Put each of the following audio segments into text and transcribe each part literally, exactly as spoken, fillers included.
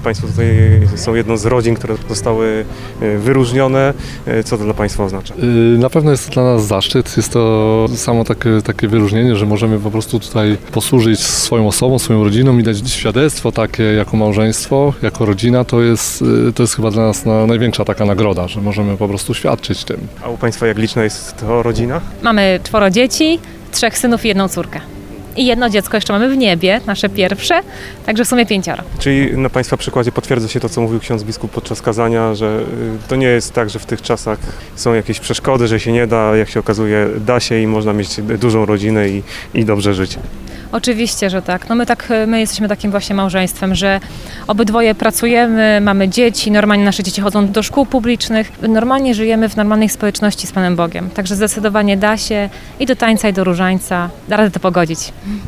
Państwo tutaj są jedną z rodzin, które zostały wyróżnione. Co to dla Państwa oznacza? Na pewno jest to dla nas zaszczyt. Jest to samo takie, takie wyróżnienie, że możemy po prostu tutaj posłużyć swoją osobą, swoją rodziną i dać świadectwo takie jako małżeństwo, jako rodzina. To jest, to jest chyba dla nas na, największa taka nagroda, że możemy po prostu świadczyć tym. A u Państwa jak liczna jest to rodzina? Mamy czworo dzieci, trzech synów i jedną córkę. I jedno dziecko jeszcze mamy w niebie, nasze pierwsze, także w sumie pięcioro. Czyli na Państwa przykładzie potwierdza się to, co mówił ksiądz biskup podczas kazania, że to nie jest tak, że w tych czasach są jakieś przeszkody, że się nie da, jak się okazuje, da się i można mieć dużą rodzinę i, i dobrze żyć. Oczywiście, że tak. No my tak, my jesteśmy takim właśnie małżeństwem, że obydwoje pracujemy, mamy dzieci, normalnie nasze dzieci chodzą do szkół publicznych, normalnie żyjemy w normalnej społeczności z Panem Bogiem. Także zdecydowanie da się i do tańca, i do różańca, da radę to pogodzić.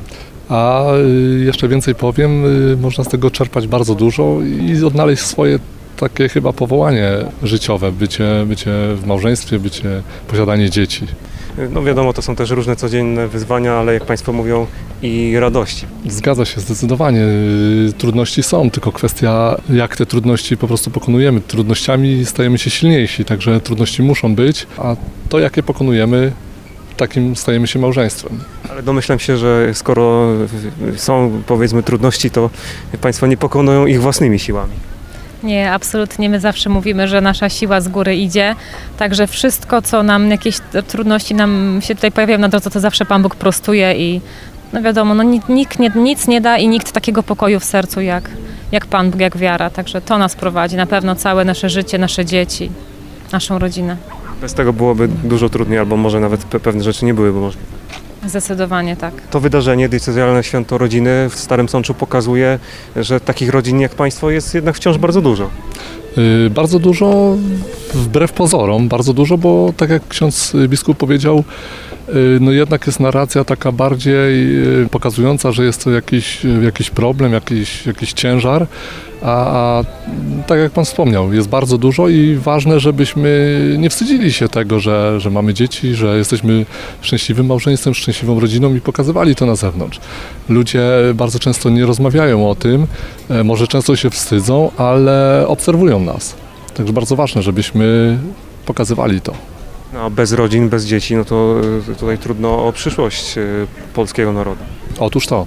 A jeszcze więcej powiem, można z tego czerpać bardzo dużo i odnaleźć swoje takie chyba powołanie życiowe, bycie, bycie w małżeństwie, bycie, posiadanie dzieci. No wiadomo, to są też różne codzienne wyzwania, ale jak Państwo mówią, i radości. Zgadza się, zdecydowanie. Trudności są, tylko kwestia, jak te trudności po prostu pokonujemy. Trudnościami stajemy się silniejsi, także trudności muszą być, a to, jak je pokonujemy, takim stajemy się małżeństwem. Ale domyślam się, że skoro są, powiedzmy, trudności, to Państwo nie pokonują ich własnymi siłami. Nie, absolutnie. My zawsze mówimy, że nasza siła z góry idzie, także wszystko, co nam, jakieś trudności nam się tutaj pojawiają na drodze, to zawsze Pan Bóg prostuje i no wiadomo, no nikt nie, nic nie da i nikt takiego pokoju w sercu jak, jak Pan Bóg, jak wiara. Także to nas prowadzi, na pewno całe nasze życie, nasze dzieci, naszą rodzinę. Bez tego byłoby dużo trudniej, albo może nawet pewne rzeczy nie byłyby możliwe. Zdecydowanie tak. To wydarzenie, diecezjalne święto rodziny w Starym Sączu pokazuje, że takich rodzin jak Państwo jest jednak wciąż bardzo dużo. Yy, bardzo dużo, wbrew pozorom, bardzo dużo, bo tak jak ksiądz biskup powiedział, yy, no jednak jest narracja taka bardziej yy, pokazująca, że jest to jakiś, yy, jakiś problem, jakiś, jakiś ciężar, a, a tak jak Pan wspomniał, jest bardzo dużo i ważne, żebyśmy nie wstydzili się tego, że, że mamy dzieci, że jesteśmy szczęśliwym małżeństwem, szczęśliwą rodziną i pokazywali to na zewnątrz. Ludzie bardzo często nie rozmawiają o tym, może często się wstydzą, ale obserwują nas. Także bardzo ważne, żebyśmy pokazywali to. No, a bez rodzin, bez dzieci, no to tutaj trudno o przyszłość polskiego narodu. Otóż to.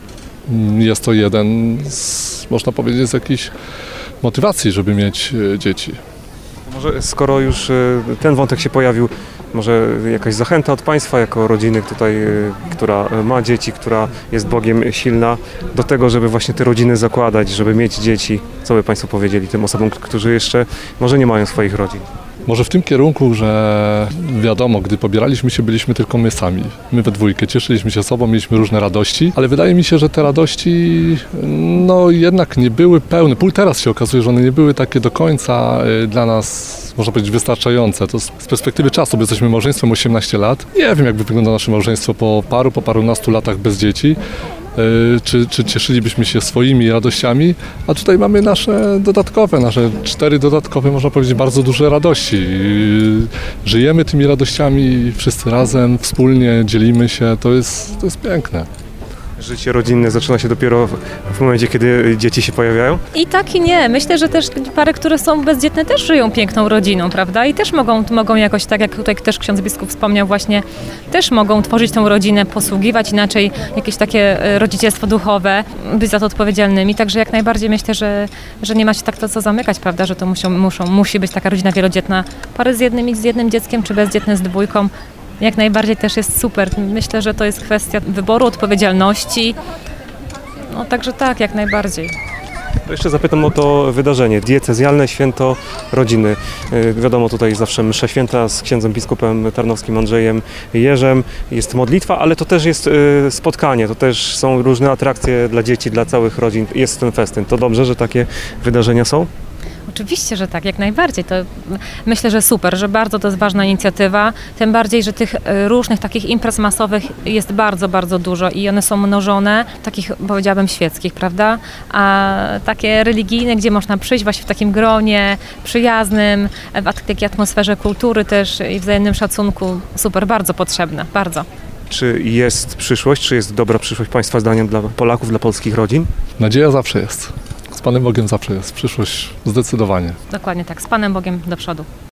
Jest to jeden z, można powiedzieć, z jakichś motywacji, żeby mieć dzieci. Może skoro już ten wątek się pojawił, może jakaś zachęta od Państwa jako rodziny tutaj, która ma dzieci, która jest Bogiem silna, do tego, żeby właśnie te rodziny zakładać, żeby mieć dzieci. Co by Państwo powiedzieli tym osobom, którzy jeszcze może nie mają swoich rodzin? Może w tym kierunku, że wiadomo, gdy pobieraliśmy się, byliśmy tylko my sami. My we dwójkę, cieszyliśmy się sobą, mieliśmy różne radości, ale wydaje mi się, że te radości no jednak nie były pełne. Pół teraz się okazuje, że one nie były takie do końca dla nas, można powiedzieć, wystarczające. To z perspektywy czasu, bo jesteśmy małżeństwem osiemnaście lat. Nie wiem, jakby wygląda nasze małżeństwo po paru, po parunastu latach bez dzieci. Czy, czy cieszylibyśmy się swoimi radościami, a tutaj mamy nasze dodatkowe, nasze cztery dodatkowe, można powiedzieć, bardzo duże radości. Żyjemy tymi radościami wszyscy razem, wspólnie dzielimy się, to jest, to jest piękne. Życie rodzinne zaczyna się dopiero w momencie, kiedy dzieci się pojawiają? I tak i nie. Myślę, że też pary, które są bezdzietne, też żyją piękną rodziną, prawda? I też mogą, mogą jakoś, tak jak tutaj też ksiądz biskup wspomniał właśnie, też mogą tworzyć tą rodzinę, posługiwać inaczej, jakieś takie rodzicielstwo duchowe, być za to odpowiedzialnymi. Także jak najbardziej myślę, że, że nie ma się tak to co zamykać, prawda? Że to muszą, muszą, musi być taka rodzina wielodzietna. Pary z jednym, z jednym dzieckiem, czy bezdzietne z dwójką. Jak najbardziej też jest super. Myślę, że to jest kwestia wyboru, odpowiedzialności. No także tak, jak najbardziej. To jeszcze zapytam o to wydarzenie, diecezjalne święto rodziny. Yy, wiadomo, tutaj zawsze msza święta z księdzem biskupem tarnowskim Andrzejem Jerzem. Jest modlitwa, ale to też jest yy, spotkanie, to też są różne atrakcje dla dzieci, dla całych rodzin. Jest ten festyn. To dobrze, że takie wydarzenia są? Oczywiście, że tak, jak najbardziej. To myślę, że super, że bardzo to jest ważna inicjatywa, tym bardziej, że tych różnych takich imprez masowych jest bardzo, bardzo dużo i one są mnożone, takich powiedziałabym świeckich, prawda? A takie religijne, gdzie można przyjść właśnie w takim gronie przyjaznym, w takiej atmosferze kultury też i wzajemnym szacunku, super, bardzo potrzebne, bardzo. Czy jest przyszłość, czy jest dobra przyszłość Państwa zdaniem dla Polaków, dla polskich rodzin? Nadzieja zawsze jest. Z Panem Bogiem zawsze jest przyszłość, zdecydowanie. Dokładnie tak, z Panem Bogiem do przodu.